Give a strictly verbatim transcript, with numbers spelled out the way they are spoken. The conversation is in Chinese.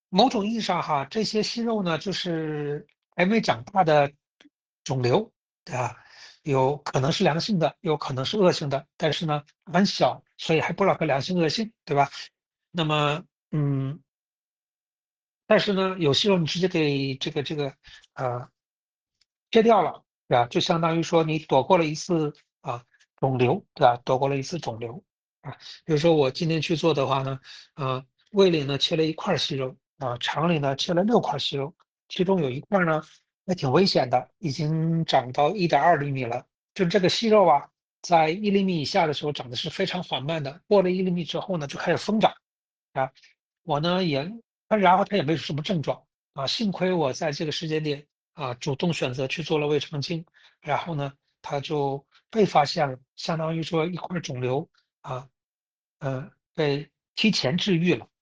某种意义上哈，这些息肉呢，就是还没长大的肿瘤，对吧？有可能是良性的，有可能是恶性的，但是呢很小，所以还不知道它良性恶性，对吧？那么，嗯，但是呢，有息肉你直接给这个这个呃切掉了，对吧？就相当于说你躲过了一次啊肿瘤，对吧？躲过了一次肿瘤啊。比如说我今天去做的话呢，呃，胃里呢切了一块儿息肉啊，肠里呢切了六块息肉，其中有一块儿呢还挺危险的，已经长到一点二厘米了。就这个息肉啊，在一厘米以下的时候长得是非常缓慢的，过了一厘米之后呢就开始疯长啊。我呢也，然后它也没有什么症状啊，幸亏我在这个时间点。啊，主动选择去做了胃肠镜，然后呢，它就被发现了，相当于说一块肿瘤啊，呃，被提前治愈了。